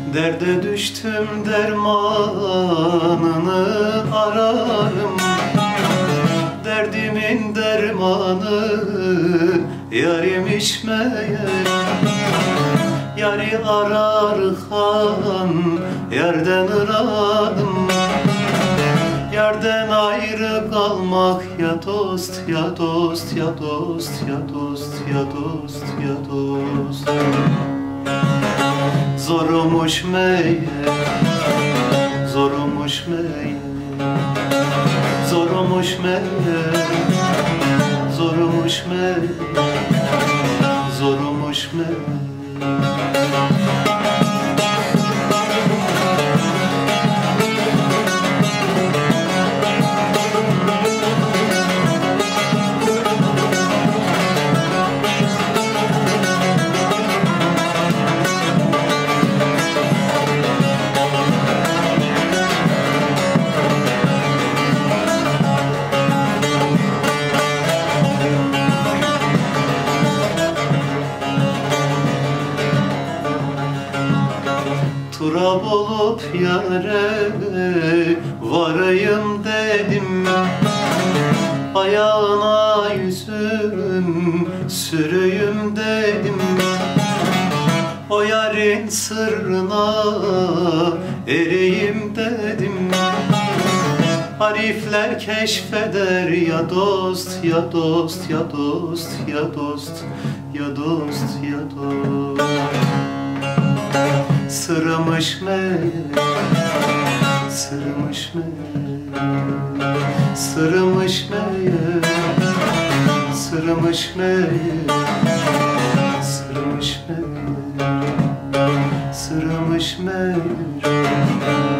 Derde düştüm dermanını ararım. Derdimin dermanı yarimiş meğer. Yari ararken yerden ıradım. Yerden ayrı kalmak ya dost, ya dost, ya dost, ya dost, ya dost, ya dost. Zormuş meğer, zormuş meğer, zormuş meğer, zormuş meğer, zormuş meğer. Turab olup yâre varayım dedim. Ayağına yüzüm sürüyüm dedim. O yarın sırrına ereyim dedim. Arifler keşfeder ya dost, ya dost, ya dost, ya dost, ya dost, ya dost. Sırmış meğer, sırmış meğer, sırmış meğer, sırmış meğer, sırmış meğer, sırmış meğer.